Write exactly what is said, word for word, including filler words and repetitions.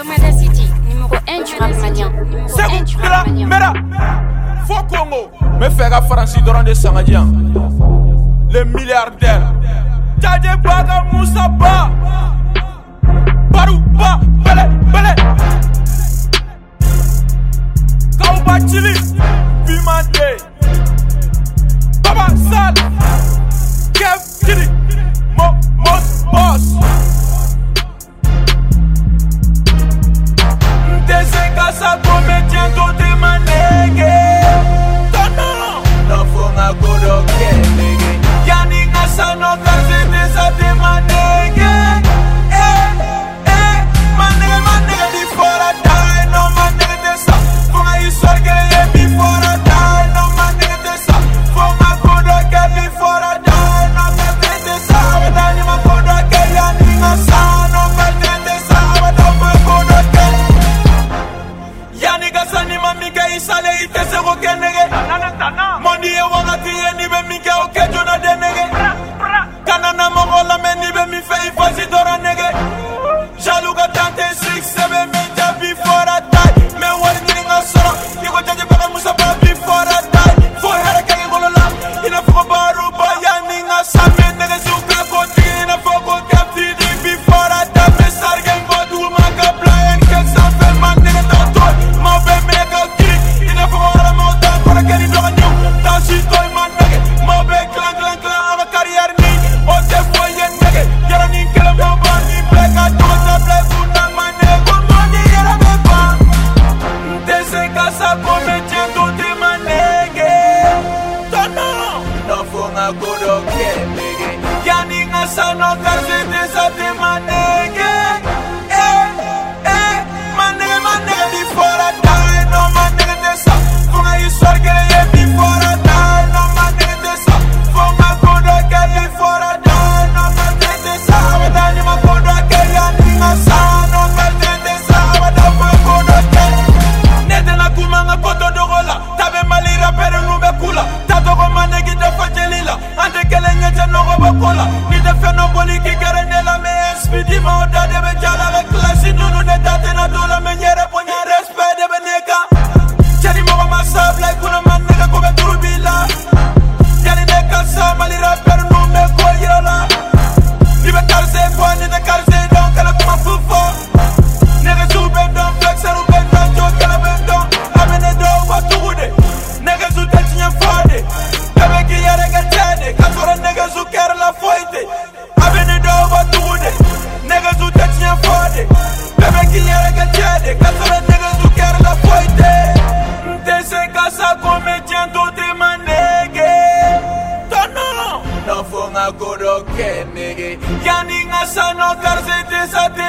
Domada City, numéro un du rap malien. Numéro un du rap malien. Mera, faux Congo. Me fait la France dans des Sangadien. Les milliardaires. Tadje Baga Moussa Ba. Barou Ba, Bele, Bele. Kauba Chili, Bimante. Baba Sal. Kev Chili. Mo, Mos, Boss. Casa comédien todo manegue. Tono, no fonga godo kenege. Yani ngasa no kaze desa de manegue. Eh, eh, manegue manegue before I die. No manegue desa. Fonga isorge ye before I die. No manegue desa. Fonga godo ke before I die. No kaze desa. Wadani ma godo ke yani ngasa no kaze desa. Wadani godo ke. Yani gasani mamika isale itese ko kenege. Mondi e wakati e ni be mike o kejo na denege. Kanana mogola me ni be mi fe ifasi dora nege. Jaluga tante six seven meja before I die. Me wari ni nga soro. Iko jaje baka musaba before I die. For hera kage golola. Ina fuko baru ba yani nga same nege suka ko tigi. Ina fuko kapti di before I die. Me sargen go du maka blind. Kek sa fel man nege tato. Ma be mega kiri. Ina fuko ara mo ta kora keri doga new. Ta si toy man nege. Ma be klan klan klan ama carrière ni. O te fo yen nege. Yara ni kela mo ba ni black a do ta black una man nege. Money yara me ba. Dese casa comédien to te man nege. Tono. No fonga godo ke nege. Yani ngasa no kaze desa te man nege. Eh, eh, man nege man nege before I die. No man nege desa. Fonga isorge ye before I die. No man nege desa. Fonga godo ke before I die. No kaze desa. Wadani ma godo ke yani ngasa no kaze desa. Wadani godo ke. Nede na kumanga koto dogola. Tabe malira pere nube kula. Tato ko manegi defa jelila. Ante kele ngeje nogo bakola. Ni defe no boli ki kere nela me espidi ma oda debe jala le klasi. Nunu de tate na dola me nyere ponya respect debe neka. Cheri mogo masab like kuna man nega kobe turubila. Yani neka sa malira pere nume ko yela. Libe karse kwa ni de karse don kala kuma fufa. Nega sube don flex eru ben don jo kala ben don. Amene do watugude. Nega su techinya fade. Bebe ki yere ke tede. Kasora nega su kere la foite. Amene do watugude. Nega su techinya fade. Bebe ki yere ke tede. Kasora nega su kere la foite. Dese casa comédien to te manege. Tono. No fonga godo ke nege. Yani ngasa no karse desa te